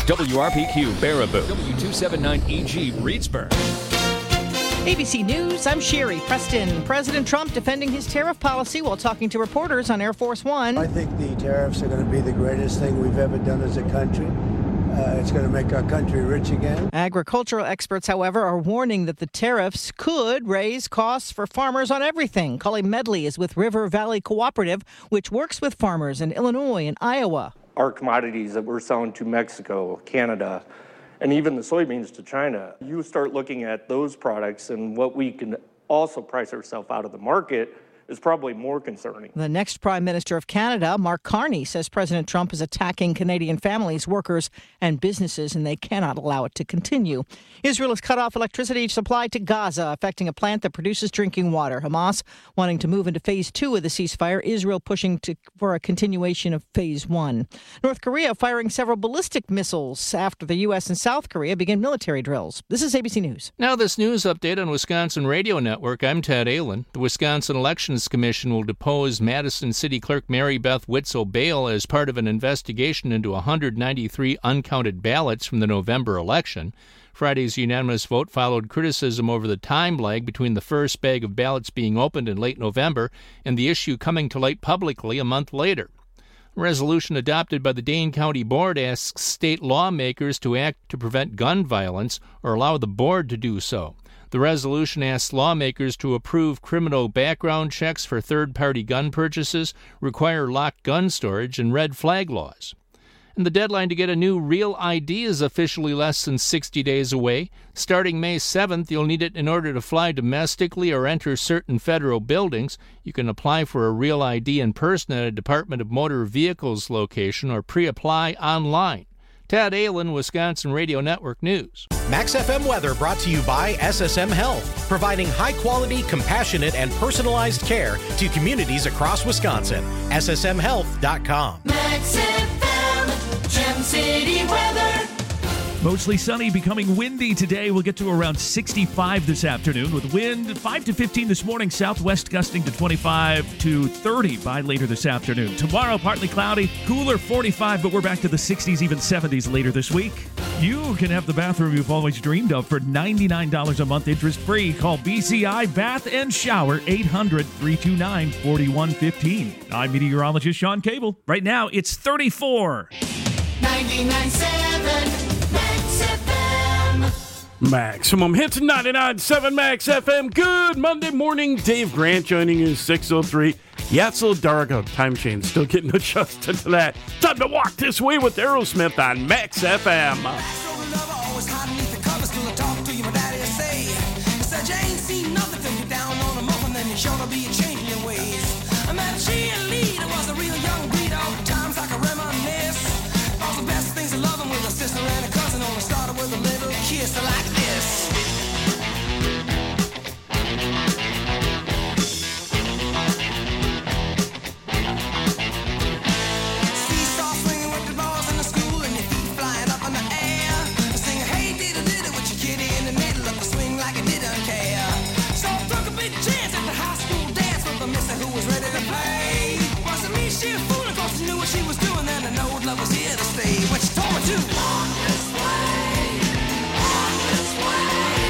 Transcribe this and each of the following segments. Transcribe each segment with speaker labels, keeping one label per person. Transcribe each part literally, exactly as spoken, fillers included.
Speaker 1: W R P Q Baraboo, W two seventy-nine E G Reedsburg.
Speaker 2: A B C News, I'm Sherry Preston. President Trump defending his tariff policy while talking to reporters on Air Force One.
Speaker 3: I think the tariffs are going to be the greatest thing we've ever done as a country. Uh, it's going to make our country rich again.
Speaker 2: Agricultural experts, however, are warning that the tariffs could raise costs for farmers on everything. Colleen Medley is with River Valley Cooperative, which works with farmers in Illinois and Iowa.
Speaker 4: Our commodities that we're selling to Mexico, Canada, and even the soybeans to China, you start looking at those products and what we can also price ourselves out of the market is probably more concerning.
Speaker 2: The next Prime Minister of Canada, Mark Carney, says President Trump is attacking Canadian families, workers, and businesses, and they cannot allow it to continue. Israel has cut off electricity supply to Gaza, affecting a plant that produces drinking water. Hamas wanting to move into phase two of the ceasefire, Israel pushing to, for a continuation of phase one. North Korea firing several ballistic missiles after the U S and South Korea begin military drills. This is A B C News.
Speaker 5: Now this news update on Wisconsin Radio Network. I'm Ted Allen. The Wisconsin Elections Commission will depose Madison City Clerk Mary Beth Witzel-Bale as part of an investigation into one hundred ninety-three uncounted ballots from the November election. Friday's unanimous vote followed criticism over the time lag between the first bag of ballots being opened in late November and the issue coming to light publicly a month later. A resolution adopted by the Dane County Board asks state lawmakers to act to prevent gun violence or allow the board to do so. The resolution asks lawmakers to approve criminal background checks for third-party gun purchases, require locked gun storage, and red flag laws. And the deadline to get a new Real I D is officially less than sixty days away. Starting May seventh, you'll need it in order to fly domestically or enter certain federal buildings. You can apply for a Real I D in person at a Department of Motor Vehicles location or pre-apply online. Ted Allen, Wisconsin Radio Network News.
Speaker 6: Max F M weather brought to you by S S M Health, providing high-quality, compassionate, and personalized care to communities across Wisconsin. S S M health dot com.
Speaker 7: Max F M, Gem City weather.
Speaker 8: Mostly sunny, becoming windy today. We'll get to around sixty-five this afternoon with wind five to fifteen this morning, southwest gusting to twenty-five to thirty by later this afternoon. Tomorrow, partly cloudy, cooler forty-five, but we're back to the sixties, even seventies later this week. You can have the bathroom you've always dreamed of for ninety-nine dollars a month, interest-free. Call B C I Bath and Shower, eight hundred, three two nine, four one one five. I'm meteorologist Sean Cable. Right now, it's thirty-four.
Speaker 7: ninety-nine point seven Max F M.
Speaker 9: Maximum Hits ninety-nine point seven Max F M. Good Monday morning. Dave Grant joining you six oh three. Yeah, it's a little dark out. Time change. Still getting adjusted to that. Time to walk this way with Aerosmith on Max F M.
Speaker 7: What you told me to? On this way, on this way.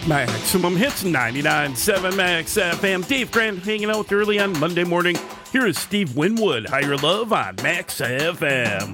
Speaker 9: Maximum Hits, ninety-nine point seven Max F M. Dave Grant hanging out early on Monday morning. Here is Steve Winwood, Higher Love on Max F M.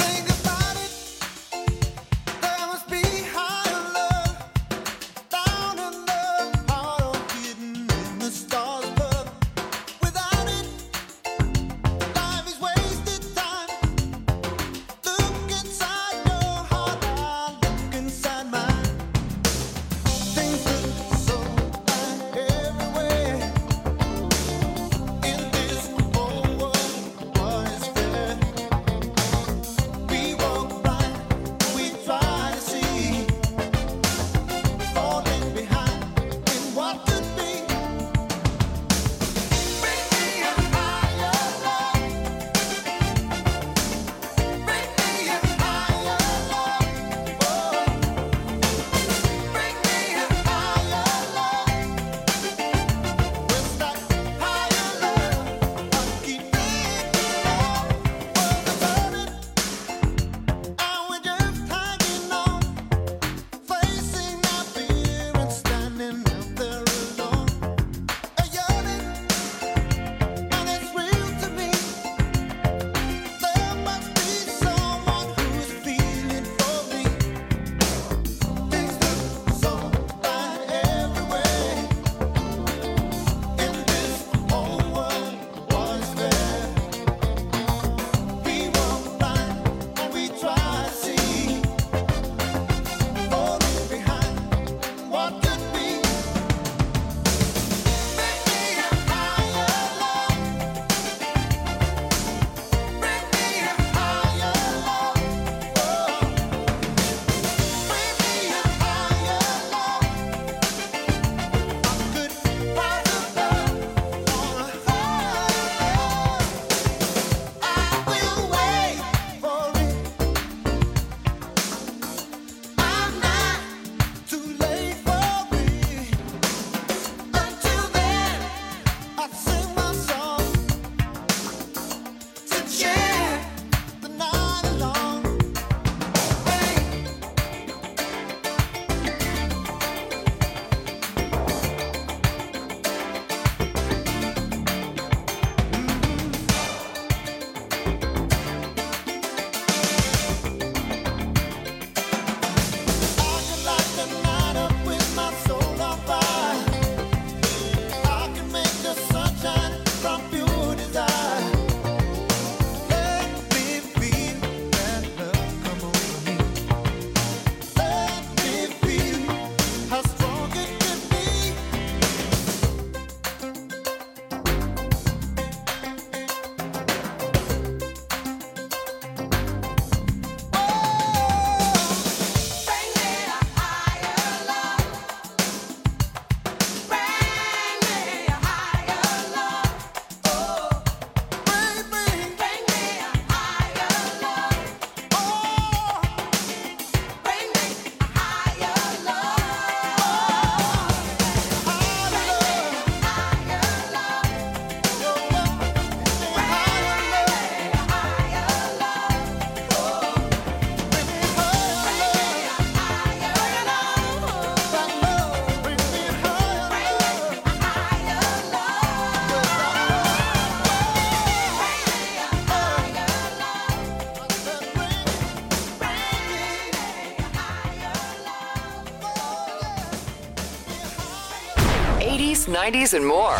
Speaker 10: eighties, nineties, and more.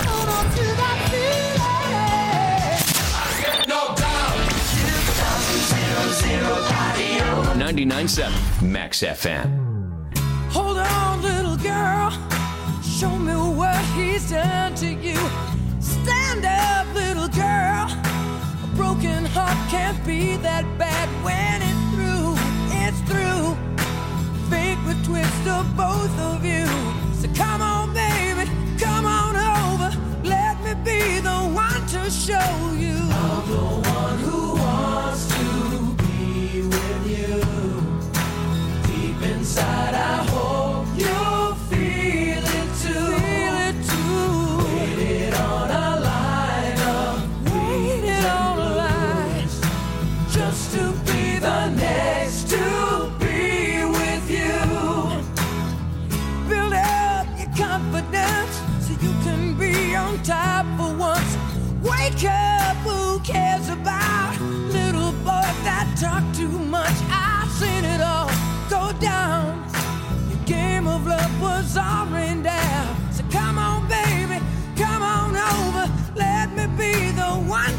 Speaker 1: ninety-nine point seven Max F M.
Speaker 11: Hold on, little girl. Show me what he's done to you. Stand up, little girl. A broken heart can't be that bad when it's through. It's through. Fate would twist of both of you. So come on, baby, come on over. Let me be the one to show you. I'm the one who wants to be with you. Deep inside, I hope you'll feel it too. Feel it too. Waited on a line of waited on a line just to be the next to be with you. Build up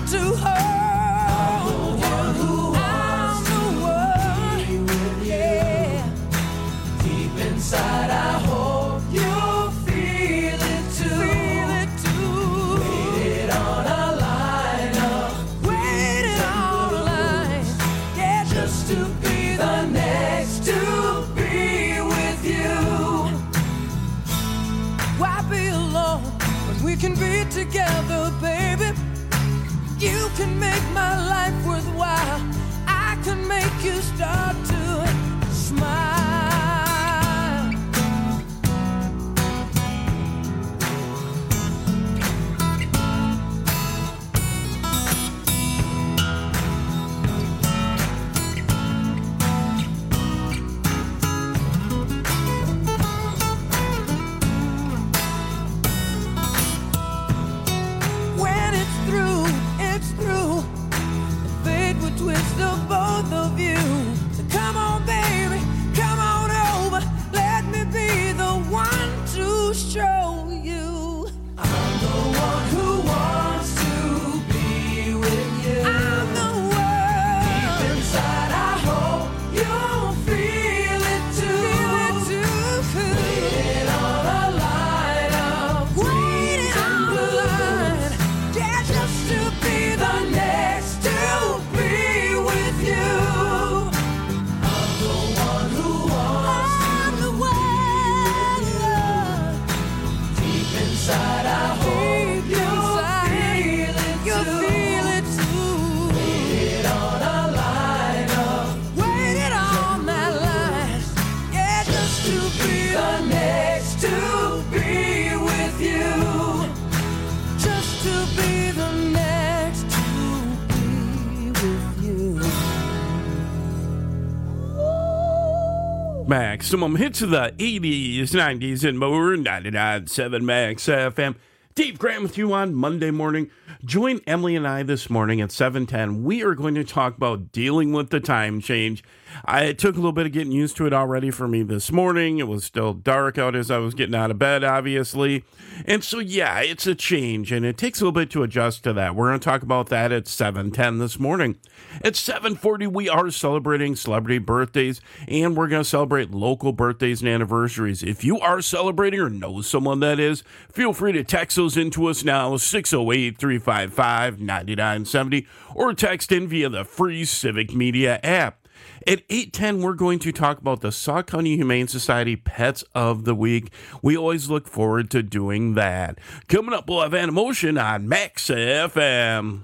Speaker 11: to hold you. I'm the one who wants to be with you. Yeah. Deep inside, I hope you feel it too. Feel it too. Waited on a line up. Waited on a line. Yeah, just to be the next to be with you. Why be alone when we can be together, baby? You can make my life worthwhile. I can make you start to smile. When it's through, it's through. The fate will twist of both of you. So come on, baby, come on over. Let me be the one to show you. I'm the one who wants to be with you. I'm the one. Deep inside, I hope you'll feel it too. Feel it too. Waiting on a line of waiting on a line. Yeah, just to be the next to be with you. I'm the one who wants I'm to the one. Be with you. Deep inside, I hope you'll feel it you'll too. Feel it too. Waited on a line of waited on that line. Yeah, just to be the next to be with you. Just to be the next to be with you.
Speaker 9: Maximum hits of the eighties, nineties, and more. ninety-nine point seven Max F M. Dave Graham with you on Monday morning. Join Emily and I this morning at seven ten. We are going to talk about dealing with the time change. I, it took a little bit of getting used to it already for me this morning. It was still dark out as I was getting out of bed, obviously. And so, yeah, it's a change, and it takes a little bit to adjust to that. We're going to talk about that at seven ten this morning. At seven forty, we are celebrating celebrity birthdays, and we're going to celebrate local birthdays and anniversaries. If you are celebrating or know someone that is, feel free to text those into us now, six oh eight, three five five, nine nine seven oh, or text in via the free Civic Media app. At eight ten, we're going to talk about the Sauk County Humane Society Pets of the Week. We always look forward to doing that. Coming up, we'll have Animotion on Max F M.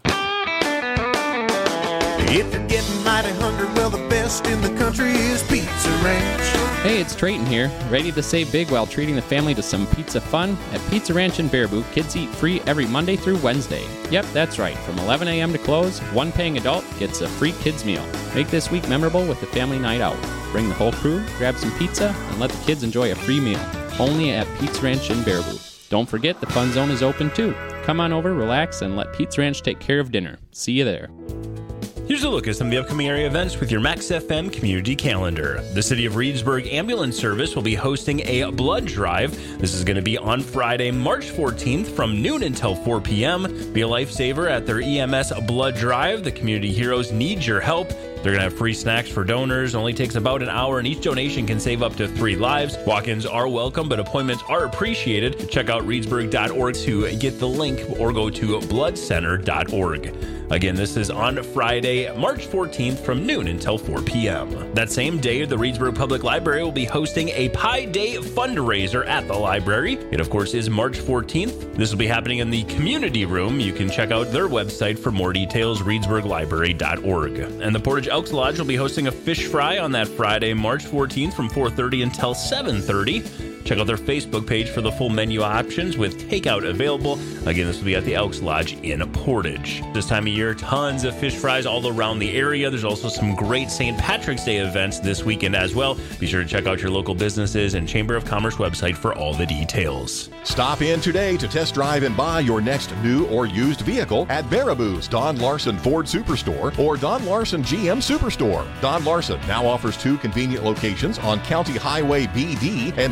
Speaker 12: If you're getting mighty hungry, well, the best in the country is Pizza Ranch.
Speaker 13: Hey, it's Trayton here, ready to save big while treating the family to some pizza fun. At Pizza Ranch in Baraboo, kids eat free every Monday through Wednesday. Yep, that's right. From eleven a.m. to close, one paying adult gets a free kids meal. Make this week memorable with the family night out. Bring the whole crew, grab some pizza, and let the kids enjoy a free meal. Only at Pizza Ranch in Baraboo. Don't forget the fun zone is open too. Come on over, relax, and let Pizza Ranch take care of dinner. See you there.
Speaker 14: Here's a look at some of the upcoming area events with your Max F M community calendar. The City of Reedsburg Ambulance Service will be hosting a blood drive. This is going to be on Friday, March fourteenth from noon until four p.m. Be a lifesaver at their E M S blood drive. The community heroes need your help. They're going to have free snacks for donors. It only takes about an hour, and each donation can save up to three lives. Walk-ins are welcome, but appointments are appreciated. Check out reedsburg dot org to get the link or go to blood center dot org. Again, this is on Friday, March fourteenth from noon until four p.m. That same day, the Reedsburg Public Library will be hosting a Pi Day fundraiser at the library. It, of course, is March fourteenth. This will be happening in the community room. You can check out their website for more details, reedsburg library dot org. And the Portage Elks Lodge will be hosting a fish fry on that Friday, March fourteenth from four thirty until seven thirty. Check out their Facebook page for the full menu options with takeout available. Again, this will be at the Elks Lodge in Portage. This time of year, tons of fish fries all around the area. There's also some great Saint Patrick's Day events this weekend as well. Be sure to check out your local businesses and Chamber of Commerce website for all the details.
Speaker 15: Stop in today to test drive and buy your next new or used vehicle at Baraboo's Don Larson Ford Superstore or Don Larson G M Superstore. Don Larson now offers two convenient locations on County Highway B D and South Boulevard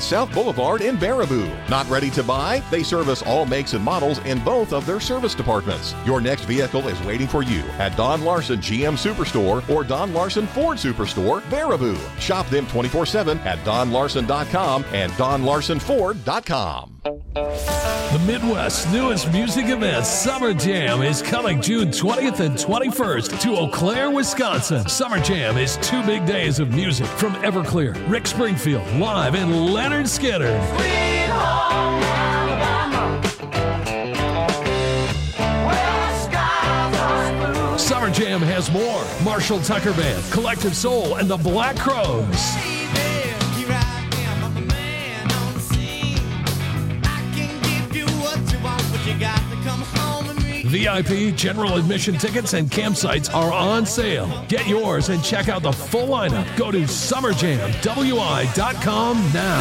Speaker 15: Boulevard in Baraboo. Not ready to buy? They service all makes and models in both of their service departments. Your next vehicle is waiting for you at Don Larson G M Superstore or Don Larson Ford Superstore, Baraboo. Shop them twenty-four seven at don larson dot com and don larson ford dot com.
Speaker 8: The Midwest's newest music event, Summer Jam, is coming June twentieth and twenty-first to Eau Claire, Wisconsin. Summer Jam is two big days of music from Everclear, Rick Springfield live, and Leonard Skinner.
Speaker 7: Sweet home Alabama, where the skies are blue.
Speaker 8: Summer Jam has more. Marshall Tucker Band, Collective Soul, and the Black Crowes. V I P, general admission tickets, and campsites are on sale. Get yours and check out the full lineup. Go to summer jam w i dot com now.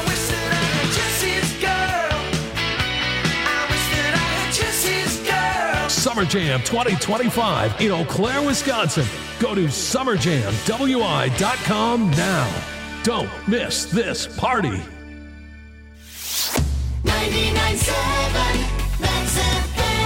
Speaker 8: Summer Jam twenty twenty-five in Eau Claire, Wisconsin. Go to summer jam w i dot com now. Don't miss this party.
Speaker 7: ninety-nine point seven Max F M.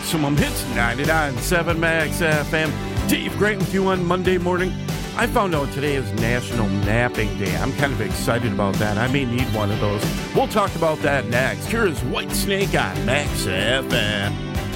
Speaker 9: Maximum Hits, ninety-nine point seven Max F M. Dave Grant with you on Monday morning. I found out today is National Napping Day. I'm kind of excited about that. I may need one of those. We'll talk about that next. Here is Whitesnake on Max F M.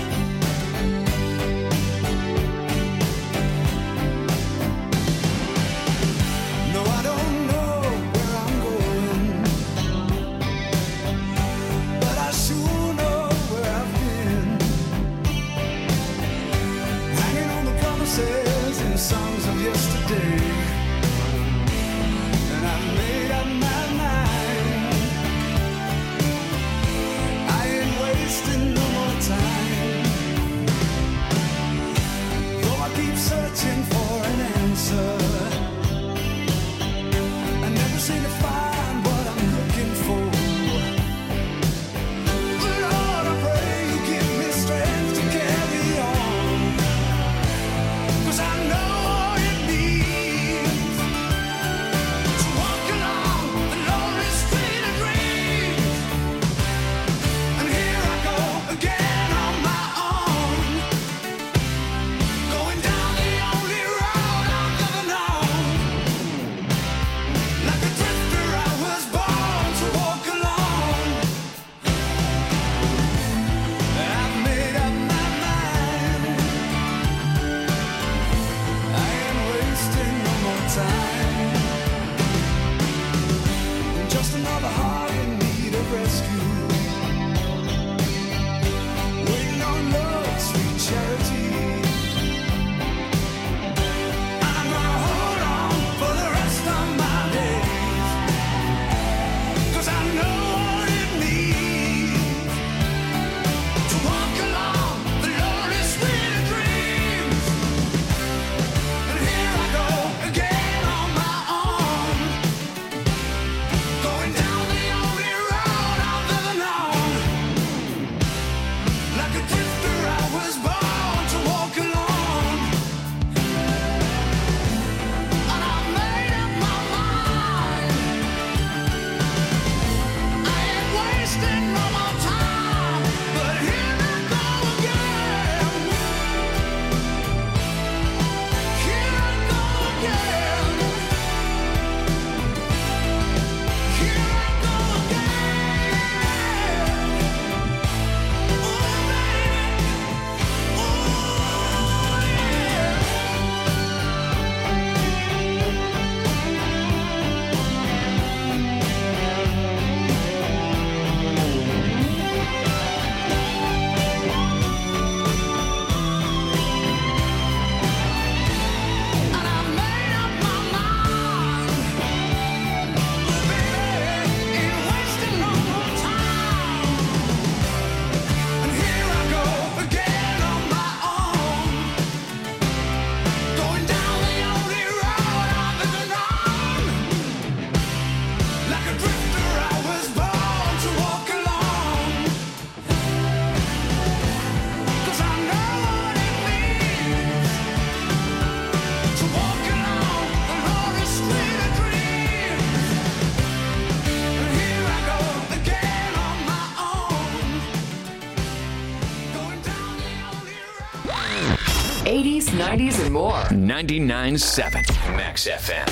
Speaker 10: eighties, nineties, and more.
Speaker 1: ninety-nine point seven Max F M.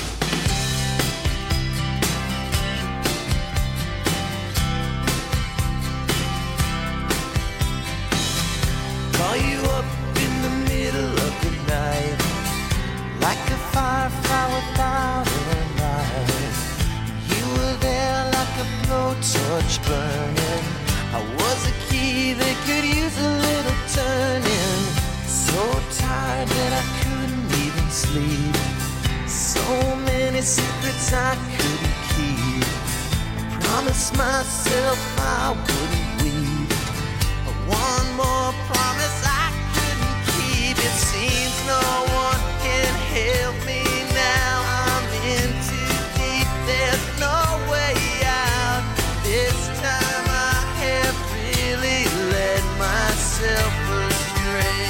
Speaker 12: Call you up in the middle of the night, like a firefly without a light. You were there like a blowtorch burning. I was a key that could use a little turning. So tired that I couldn't even sleep. So many secrets I couldn't keep. I promised myself I wouldn't weep. One more promise I couldn't keep. It seems no one can help me now. I'm in too deep. There's no way out. This time I have really led myself astray.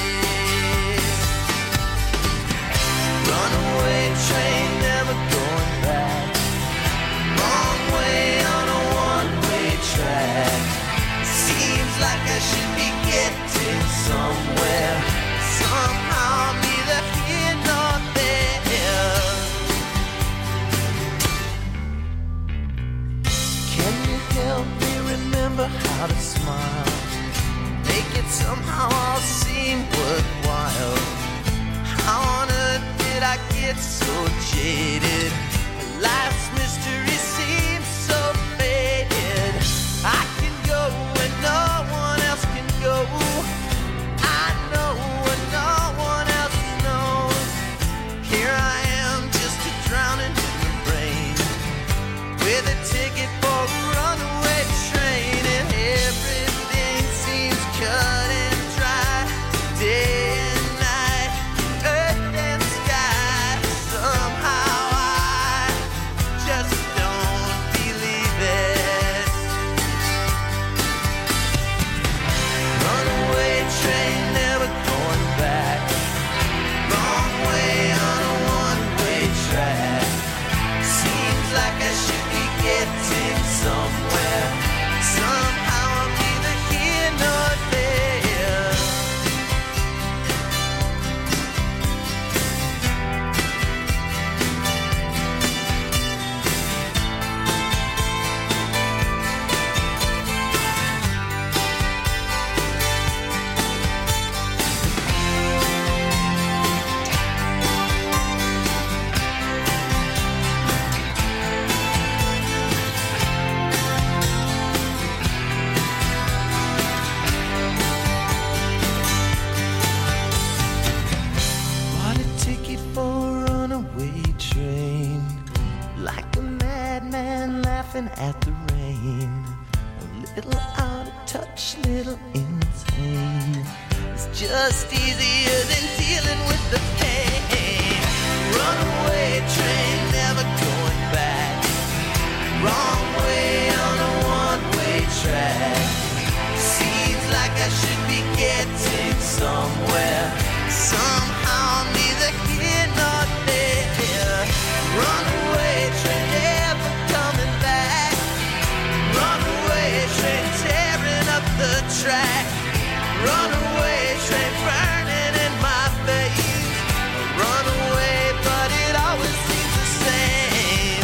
Speaker 12: Runaway train, never going back. Wrong way on a one-way track. See remember how to smile, make it somehow all seem worthwhile. How on earth did I get so jaded? Life's mystery seems so faded. I can go where no one else can go. I know what no one else knows. Here I am, just a drowning in the rain, with a ticket for a runaway train, and everything seems cut and dry. Day and night, earth and sky. Somehow I just don't believe it. Runaway train, never going back. Wrong way on a one-way track. Seems like I should be getting somewhere. Somehow I'm neither here nor there. Bought a ticket for a runaway train, like a madman laughing at the rain. A little out of touch, little insane. It's just easier than dealing with the pain. Runaway train, never going back. Wrong way on a one-way track. Seems like I should be getting somewhere. Somehow I'm neither here nor there. Runaway train, never coming back. Runaway train, tearing up the track. Runaway train, burning in my face. Runaway, but it always seems the same.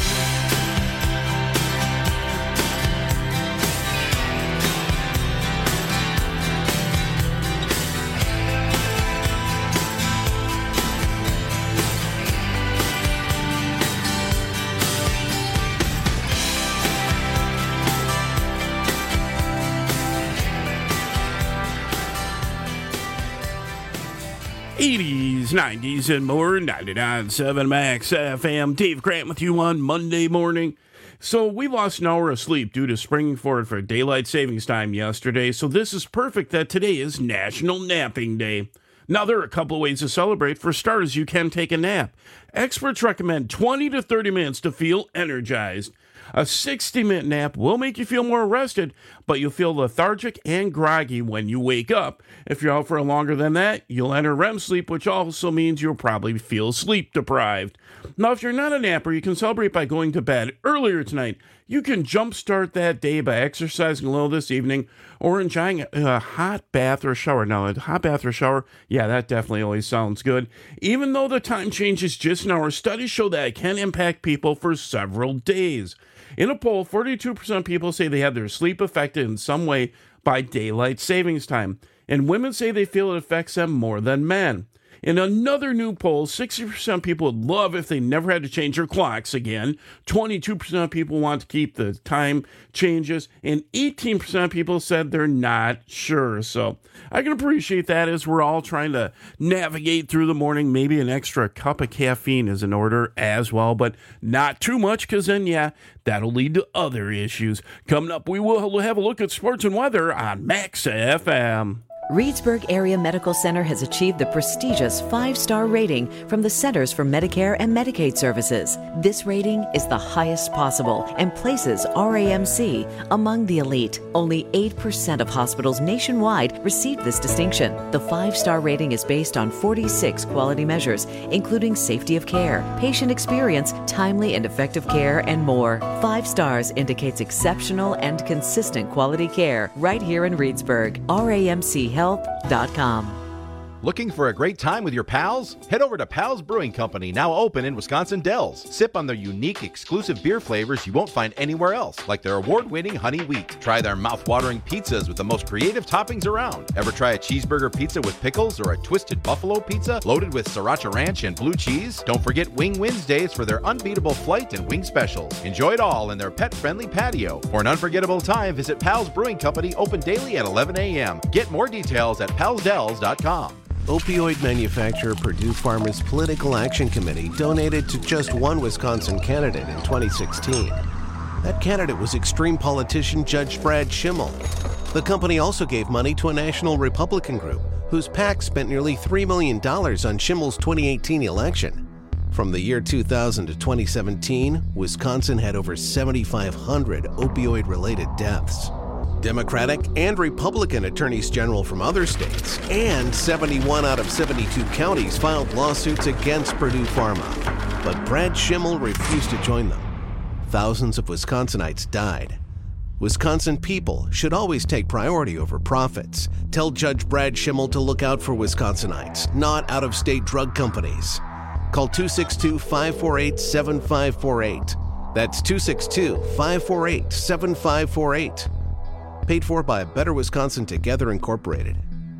Speaker 9: eighties, nineties, and more. ninety-nine point seven Max F M. Dave Grant with you on Monday morning. So we lost an hour of sleep due to springing forward for daylight savings time yesterday. So this is perfect that today is National Napping Day. Now, there are a couple of ways to celebrate. For starters, you can take a nap. Experts recommend twenty to thirty minutes to feel energized. A sixty-minute nap will make you feel more rested, but you'll feel lethargic and groggy when you wake up. If you're out for longer than that, you'll enter R E M sleep, which also means you'll probably feel sleep deprived. Now, if you're not a napper, you can celebrate by going to bed earlier tonight. You can jumpstart that day by exercising a little this evening or enjoying a hot bath or shower. Now, a hot bath or shower, yeah, that definitely always sounds good. Even though the time change is just an hour, studies show that it can impact people for several days. In a poll, forty-two percent of people say they had their sleep affected in some way by daylight savings time, and women say they feel it affects them more than men. In another new poll, sixty percent of people would love if they never had to change their clocks again, twenty-two percent of people want to keep the time changes, and eighteen percent of people said they're not sure. So I can appreciate that as we're all trying to navigate through the morning. Maybe an extra cup of caffeine is in order as well, but not too much, because then, yeah, that'll lead to other issues. Coming up, we will have a look at sports and weather on Max F M.
Speaker 16: Reedsburg Area Medical Center has achieved the prestigious five-star rating from the Centers for Medicare and Medicaid Services. This rating is the highest possible and places R A M C among the elite. Only eight percent of hospitals nationwide receive this distinction. The five-star rating is based on forty-six quality measures, including safety of care, patient experience, timely and effective care, and more. Five stars indicates exceptional and consistent quality care right here in Reedsburg. R A M C health dot com.
Speaker 17: Looking for a great time with your pals? Head over to Pals Brewing Company, now open in Wisconsin Dells. Sip on their unique, exclusive beer flavors you won't find anywhere else, like their award-winning honey wheat. Try their mouth-watering pizzas with the most creative toppings around. Ever try a cheeseburger pizza with pickles or a twisted buffalo pizza loaded with sriracha ranch and blue cheese? Don't forget Wing Wednesdays for their unbeatable flight and wing specials. Enjoy it all in their pet-friendly patio. For an unforgettable time, visit Pals Brewing Company, open daily at eleven a.m. Get more details at pals dells dot com.
Speaker 18: Opioid manufacturer Purdue Pharma's Political Action Committee donated to just one Wisconsin candidate in twenty sixteen. That candidate was extreme politician Judge Brad Schimmel. The company also gave money to a national Republican group whose PAC spent nearly three million dollars on Schimmel's twenty eighteen election. From the year two thousand to twenty seventeen, Wisconsin had over seventy-five hundred opioid-related deaths. Democratic and Republican attorneys general from other states and seventy-one out of seventy-two counties filed lawsuits against Purdue Pharma. But Brad Schimmel refused to join them. Thousands of Wisconsinites died. Wisconsin people should always take priority over profits. Tell Judge Brad Schimmel to look out for Wisconsinites, not out-of-state drug companies. Call two six two, five four eight, seven five four eight. That's two six two, five four eight, seven five four eight. Paid for by Better Wisconsin Together Incorporated.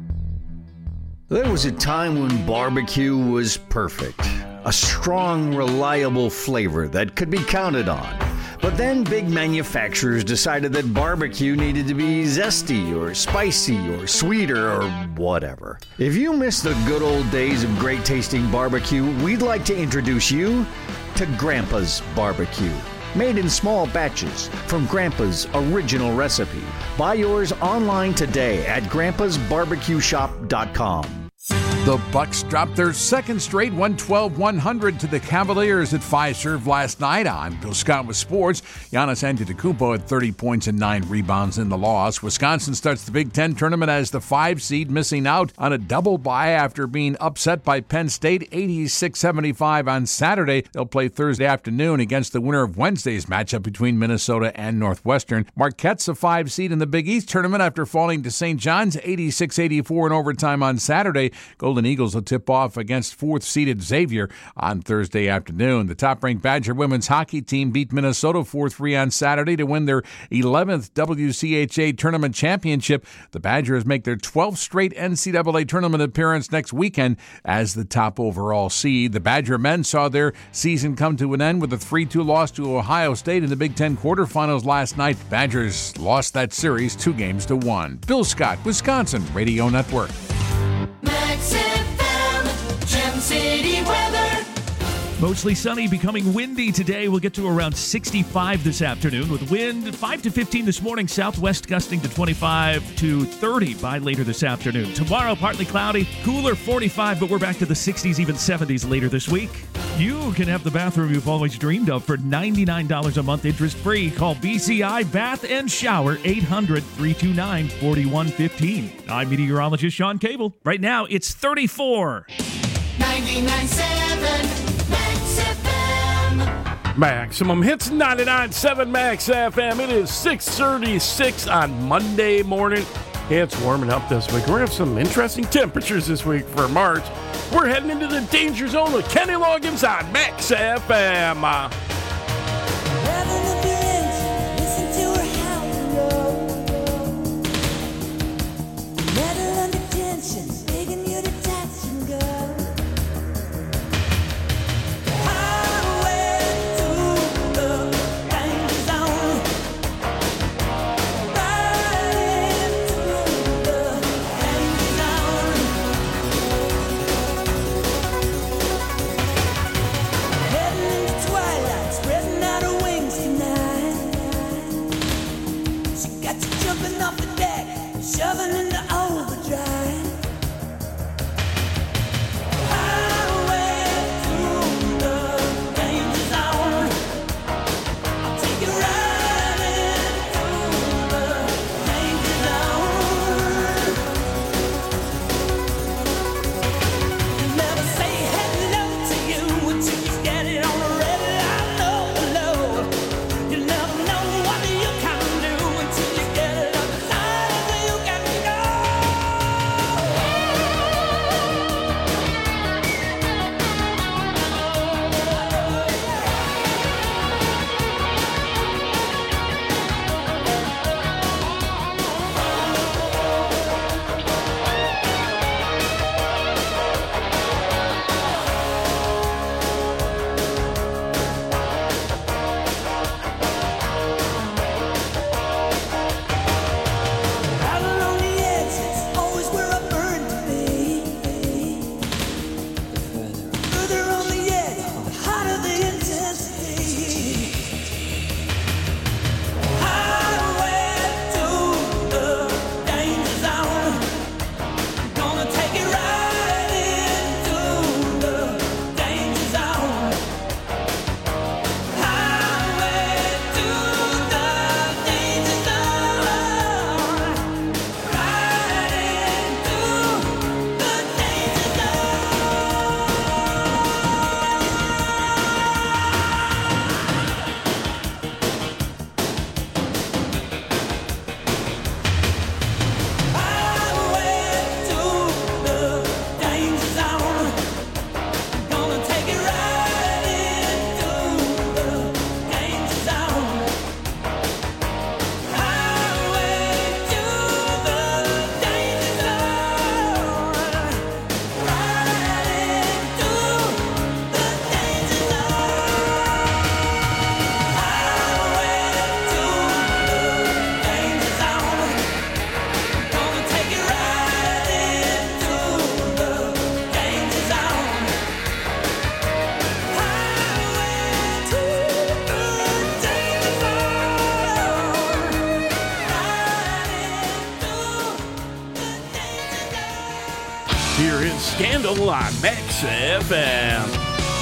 Speaker 19: There was a time when barbecue was perfect. A strong, reliable flavor that could be counted on. But then big manufacturers decided that barbecue needed to be zesty or spicy or sweeter or whatever. If you miss the good old days of great tasting barbecue, we'd like to introduce you to Grandpa's Barbecue. Made in small batches from Grandpa's original recipe. Buy yours online today at grandpas barbecue shop dot com.
Speaker 20: The Bucks dropped their second straight one twelve one hundred to the Cavaliers at Fiserv last night on Bill Scott with Sports. Giannis Antetokounmpo had thirty points and nine rebounds in the loss. Wisconsin starts the Big Ten tournament as the five seed, missing out on a double bye after being upset by Penn State eighty-six seventy-five on Saturday. They'll play Thursday afternoon against the winner of Wednesday's matchup between Minnesota and Northwestern. Marquette's a five seed in the Big East tournament after falling to Saint John's eighty-six eighty-four in overtime on Saturday. Golden Eagles will tip off against fourth-seeded Xavier on Thursday afternoon. The top-ranked Badger women's hockey team beat Minnesota four three on Saturday to win their eleventh W C H A tournament championship. The Badgers make their twelfth straight N C double A tournament appearance next weekend as the top overall seed. The Badger men saw their season come to an end with a three two loss to Ohio State in the Big Ten quarterfinals last night. Badgers lost that series two games to one. Bill Scott, Wisconsin Radio Network.
Speaker 7: Max F M, Gem City weather.
Speaker 8: Mostly sunny, becoming windy today. We'll get to around sixty-five this afternoon with wind five to fifteen this morning, southwest gusting to twenty-five to thirty by later this afternoon. Tomorrow, partly cloudy, cooler forty-five, but we're back to the sixties, even seventies later this week. You can have the bathroom you've always dreamed of for ninety-nine dollars a month, interest-free. Call B C I Bath and Shower, eight hundred, three two nine, four one one five. I'm meteorologist Sean Cable. Right now, it's thirty-four.
Speaker 7: ninety-nine point seven Max F M.
Speaker 9: Maximum Hits ninety-nine point seven Max F M. It is six thirty-six on Monday morning. It's warming up this week. We're going to have some interesting temperatures this week for March. We're heading into the danger zone with Kenny Loggins on Max F M. Uh,
Speaker 11: Shoving into overdrive. You never know what you can do until you get it up. You can
Speaker 9: is Scandal on Max F M.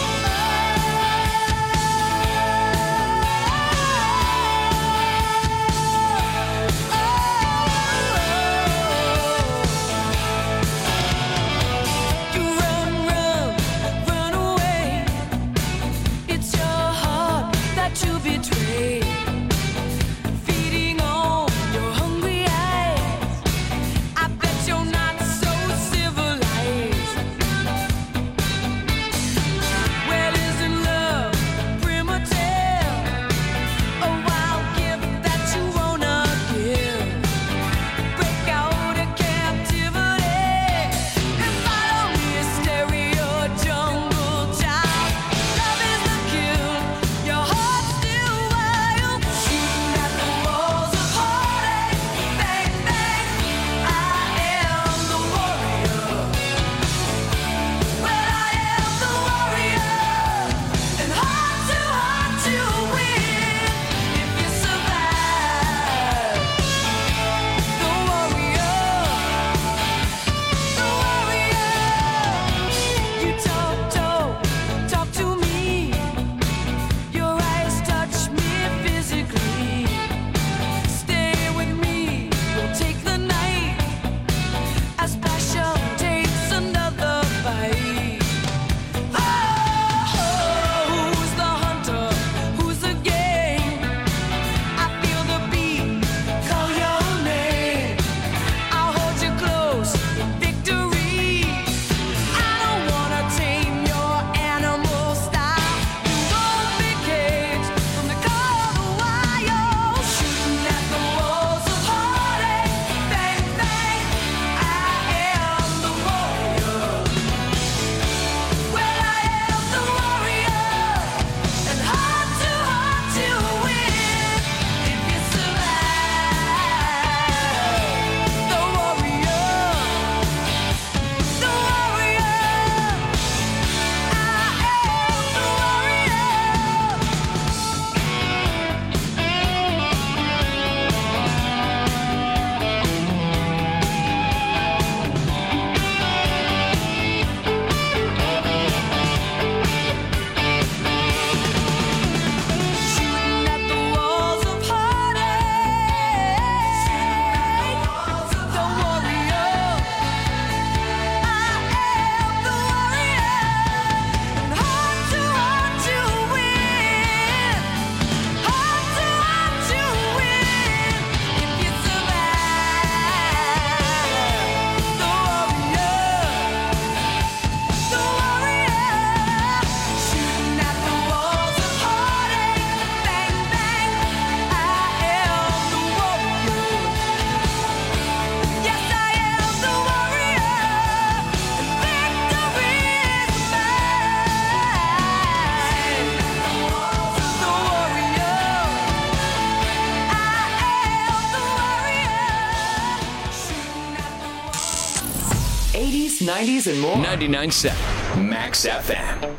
Speaker 10: eighties, nineties, and more.
Speaker 1: ninety-nine point seven Max F M.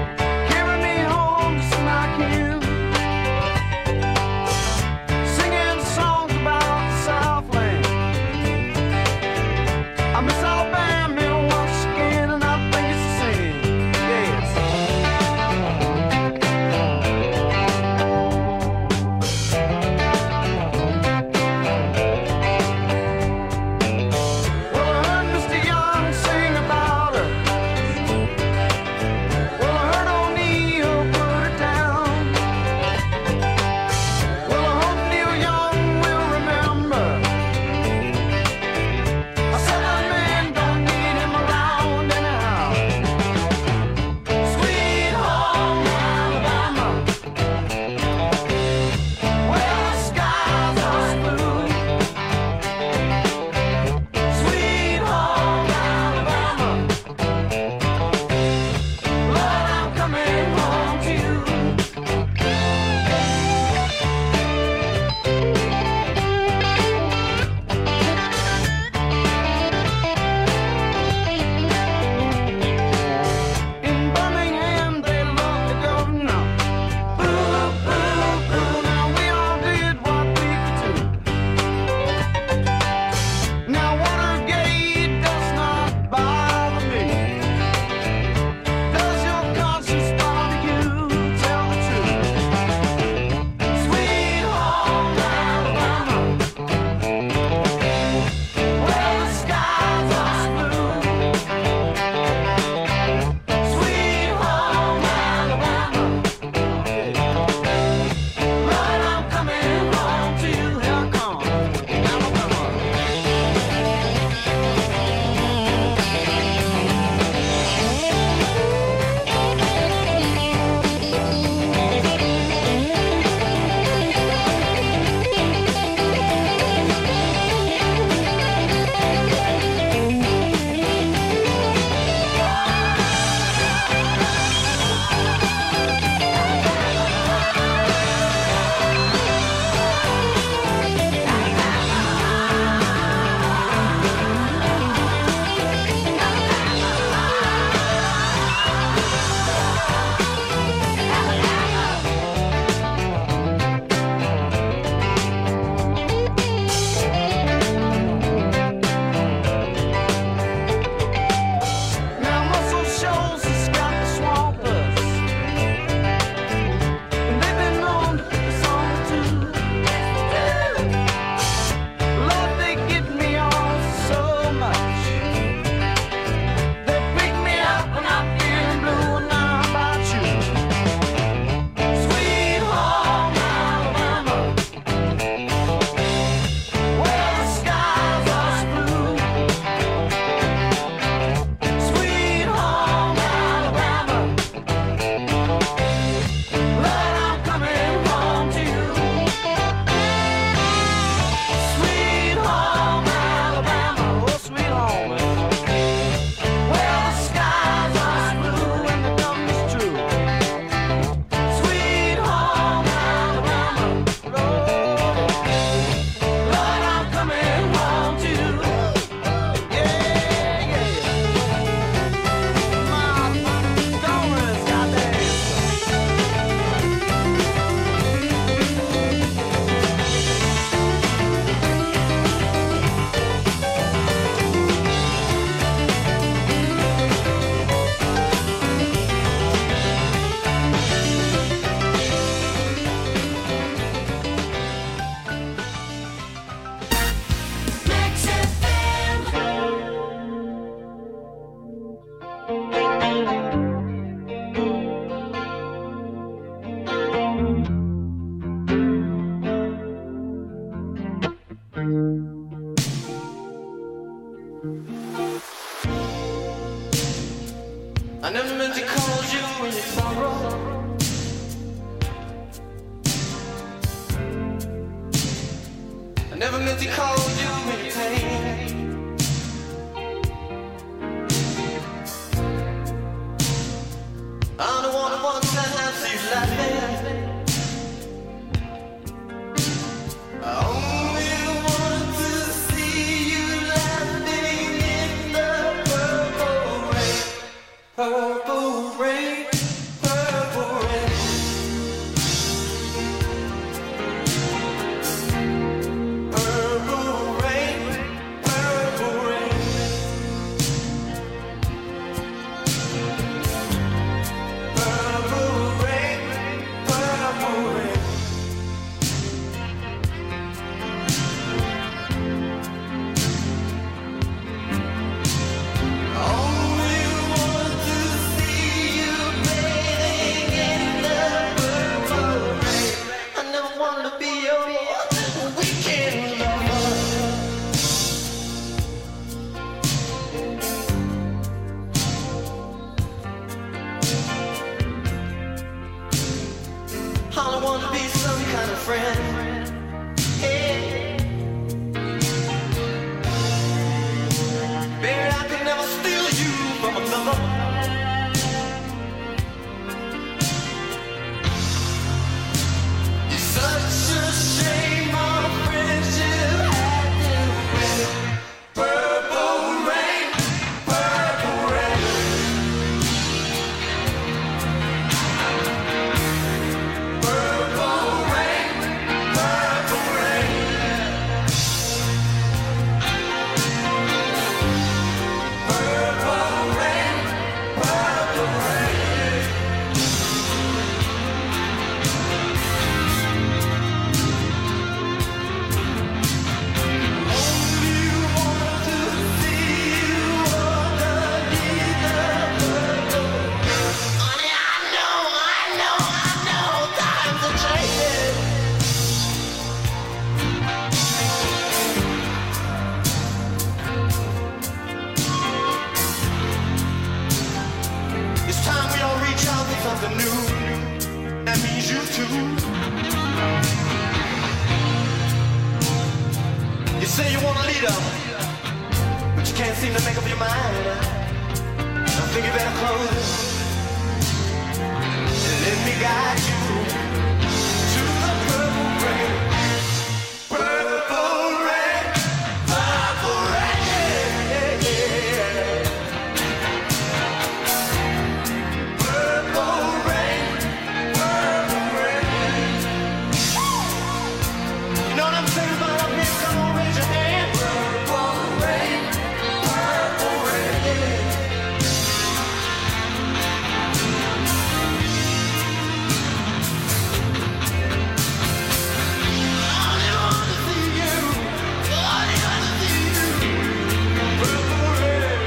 Speaker 7: Singing
Speaker 12: I never meant to cause you any sorrow. I never meant to cause you any pain. I'm the one who wants to have you laughing. I only want to see you laughing in the purple rain. Purple rain, purple rain. Purple rain, purple rain. Purple rain, purple rain. Only want to see you bathing in the purple rain. I never wanted to be your weekend lover. I want to be some kind of friend. Hey. Baby, I could never steal you from another. It's such a shame our friendship had to end. Purple rain, purple rain. Purple rain, purple rain. Purple rain, purple rain. Only want to see you underneath the purple rain. Honey, I know, I know, I know, times are changing. It's time we all reach out for something new. That means you too. You say you want a leader, but you can't seem to make up your mind. I think you better close and let me guide you to the purple rain. Purple rain, purple rain. Purple rain, purple rain. You know what I'm saying about up here? Come on, raise your hand. Purple rain, purple rain. I only want to see you. I only want to see you. Purple rain.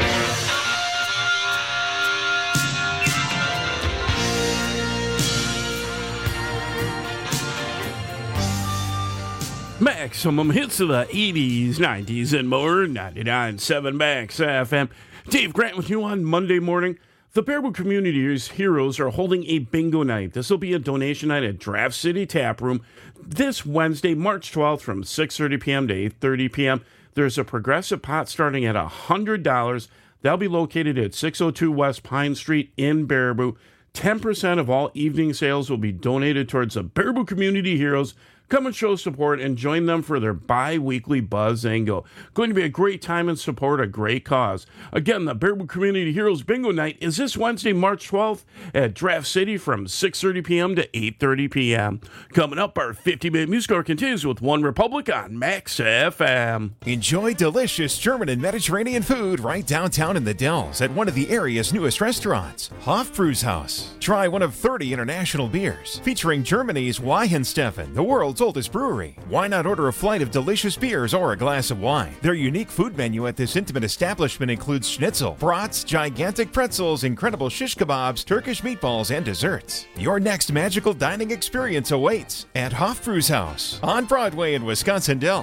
Speaker 9: Maximum hits of the eighties, nineties, and more. ninety-nine point seven Max F M. Dave Grant with you on Monday morning. The Baraboo Community's Heroes are holding a bingo night. This will be a donation night at Draft City Tap Room this Wednesday, March twelfth from six thirty p.m. to eight thirty p.m. There's a progressive pot starting at one hundred dollars. That'll be located at six oh two West Pine Street in Baraboo. ten percent of all evening sales will be donated towards the Baraboo Community Heroes. Come and show support and join them for their bi-weekly Buzz Angle. Going to be a great time and support a great cause. Again, the Baraboo Community Heroes Bingo Night is this Wednesday, March twelfth at Draft City from six thirty p.m. to eight thirty p.m. Coming up, our fifty-minute music hour continues with One Republic on Max F M.
Speaker 21: Enjoy delicious German and Mediterranean food right downtown in the Dells at one of the area's newest restaurants, Hofbrauhaus. Try one of thirty international beers featuring Germany's Weihenstephan, the world's oldest brewery. Why not order a flight of delicious beers or a glass of wine? Their unique food menu at this intimate establishment includes schnitzel, brats, gigantic pretzels, incredible shish kebabs, Turkish meatballs, and desserts. Your next magical dining experience awaits at Hofbrauhaus on Broadway in Wisconsin Dells.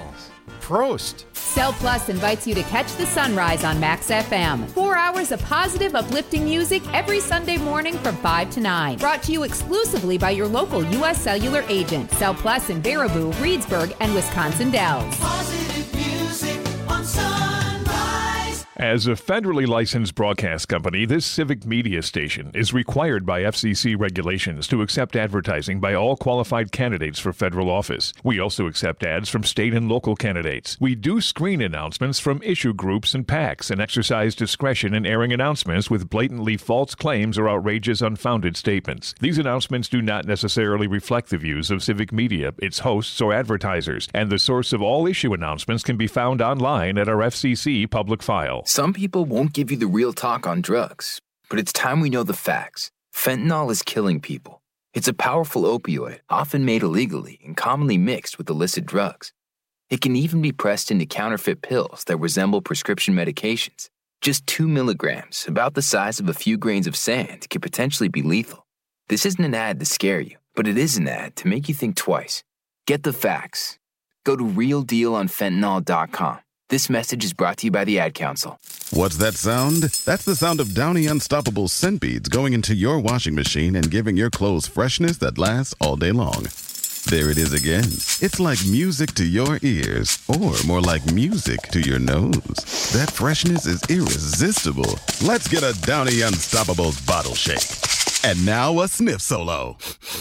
Speaker 21: Prost!
Speaker 3: Cell Plus invites you to catch the sunrise on Max F M. Four hours of positive, uplifting music every Sunday morning from five to nine. Brought to you exclusively by your local U S Cellular agent. Cell Plus in Baraboo, Reedsburg, and Wisconsin Dells.
Speaker 7: Positive music on Sunrise.
Speaker 22: As a federally licensed broadcast company, this civic media station is required by F C C regulations to accept advertising by all qualified candidates for federal office. We also accept ads from state and local candidates. We do screen announcements from issue groups and PACs and exercise discretion in airing announcements with blatantly false claims or outrageous, unfounded statements. These announcements do not necessarily reflect the views of civic media, its hosts, or advertisers, and the source of all issue announcements can be found online at our F C C public file.
Speaker 23: Some people won't give you the real talk on drugs, but it's time we know the facts. Fentanyl is killing people. It's a powerful opioid, often made illegally and commonly mixed with illicit drugs. It can even be pressed into counterfeit pills that resemble prescription medications. Just two milligrams, about the size of a few grains of sand, could potentially be lethal. This isn't an ad to scare you, but it is an ad to make you think twice. Get the facts. Go to real deal on fentanyl dot com. This message is brought to you by the Ad Council.
Speaker 24: What's that sound? That's the sound of Downy Unstoppable scent beads going into your washing machine and giving your clothes freshness that lasts all day long. There it is again. It's like music to your ears, or more like music to your nose. That freshness is irresistible. Let's get a Downy Unstoppables bottle shake. And now a sniff solo.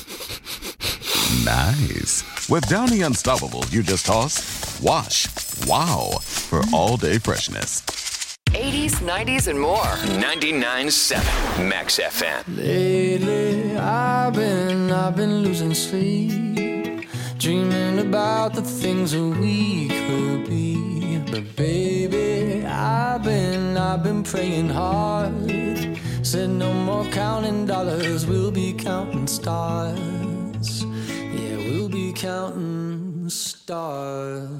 Speaker 24: Nice. With Downy Unstoppables, you just toss, wash, wow, for all-day freshness.
Speaker 10: eighties, nineties, and more. ninety-nine point seven Max F M.
Speaker 11: Lately, I've been, I've been losing sleep, dreaming about the things that we could be. But baby, I've been, I've been praying hard. Said no more counting dollars, we'll be counting stars. Yeah, we'll be counting stars.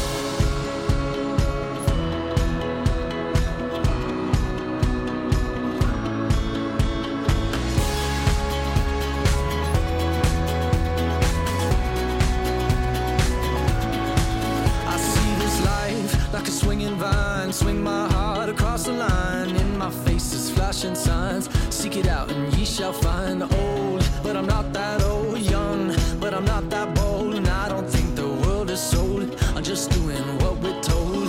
Speaker 11: Like a swinging vine, swing my heart across the line. In my face is flashing signs. Seek it out and ye shall find. Old, but I'm not that old. Young, but I'm not that bold. And I don't think the world is sold. I'm just doing what we're told.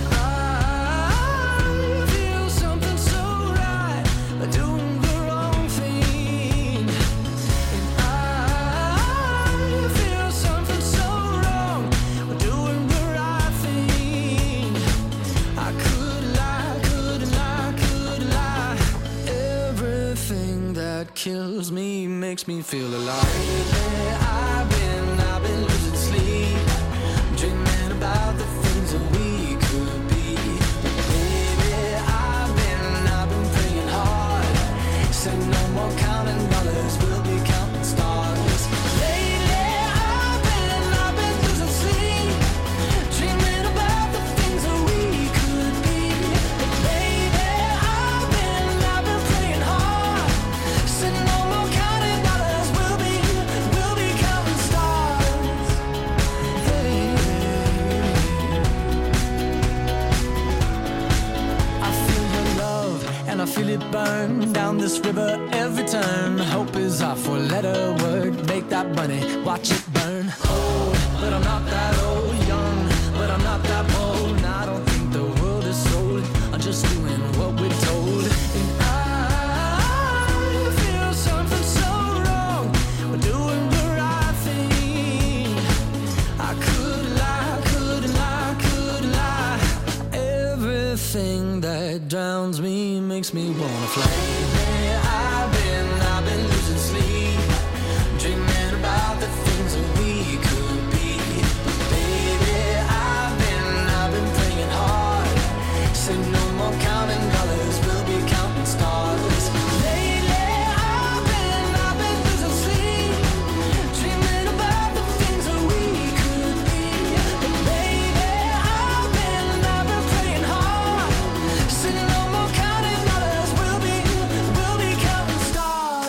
Speaker 11: I feel something so right, doing the wrong thing. And I feel something so wrong, doing the right thing. I could lie, could lie, could lie. Everything that kills me makes me feel alive. I've been, I've been losing sleep, dreaming about the things that we could be. Baby, I've been, I've been praying hard. Said no more counting dollars, we'll be counting stars. Lately, I've been, I've been losing sleep, dreaming about the things that we could be. But baby, I've been, I've been praying hard. Said no more counting dollars, we'll be, we'll be counting stars. Hey. I feel your love and I feel it burn down this river every turn. Hope is our four-letter word. Make that money, watch it burn. Old, but I'm not that old. Young, but I'm not that bold. And I don't think the world is sold. I'm just doing what we're told. And I feel something so wrong. We're doing the right thing. I could lie, could lie, could lie. Everything that drowns me makes me wanna fly. I've been, I've been losing sleep, dreaming about the things that we could be. Baby, I've been, I've been praying hard. Said no more counting dollars, we'll be counting stars. Lately, I've been, I've been losing sleep, dreaming about the things that we could be. But baby, I've been, I've been praying hard. Said no more counting dollars, we'll be, we'll be counting stars.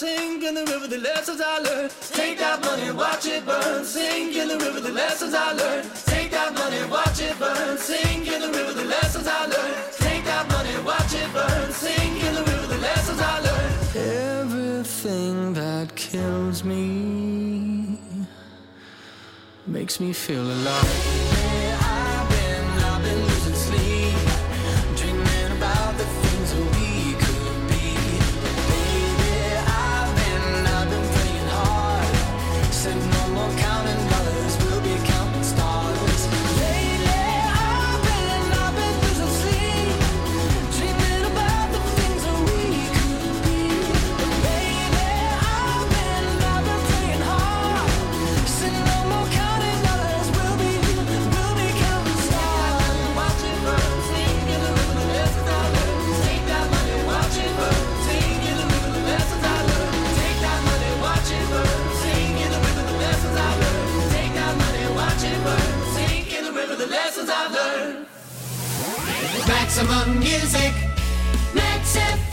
Speaker 7: sink in the river, the lessons I learned. Take that money, watch it burn, sink in the river, the lessons I learned. Take that money, watch it burn, sink in the river, the lessons I learned. Take that money, watch it burn, sink in the river, the lessons I learned. Everything that kills me makes me feel alive. I've been, I've been losing sleep, dreaming about the things that we could be. Baby, I've been, I've been praying hard. Said no more counting dollars, we'll be counting stars. Lately, I've been, I've been losing sleep, dreaming about the things that we could be. Baby, I've been, I've been praying hard. Said no more counting dollars, we'll be, we'll be counting stars. Watch it burn, sing in the river, the lessons I learned. Take that money, watch it burn, sing in the river, the lessons I learned. Take that money, watch it burn, sing in the river, the lessons I learned. Take that money, watch it burn, sing in the river, the lessons I learned. Maximum music, Max F M.